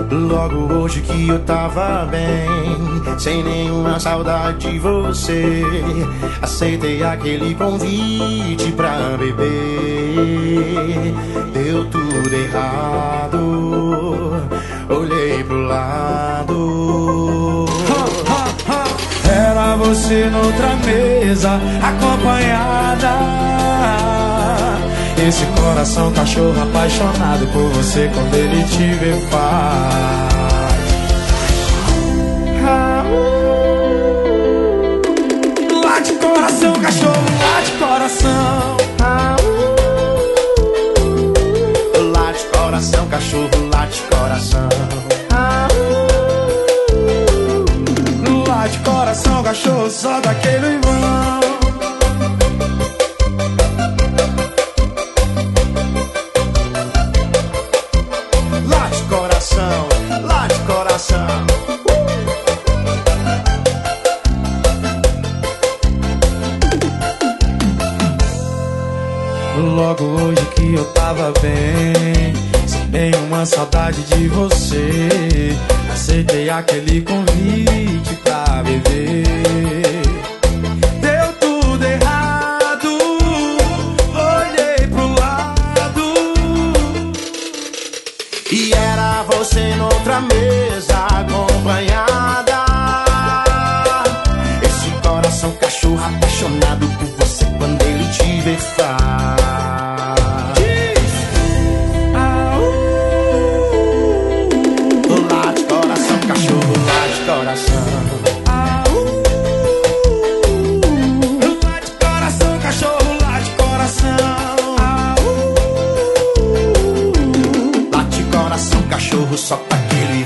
Logo hoje que eu tava bem, sem nenhuma saudade de você, aceitei aquele convite pra beber. Deu tudo errado, olhei pro lado. Era você noutra mesa, acompanhada. Esse coração cachorro apaixonado por você quando ele te vê faz. Late coração, cachorro, late coração. Late coração, cachorro, late coração. Late coração, cachorro, só daquele irmão. Late coração, late coração. Logo hoje que eu tava bem, sem nenhuma saudade de você, aceitei aquele convite pra beber. Deu tudo errado, olhei pro lado e era você noutra mesa, acompanhada. Esse coração cachorro apaixonado por você quando ele te vê faz. Late coração, cachorro, late coração. Late coração, cachorro, late coração. Late coração, cachorro, só pra aquele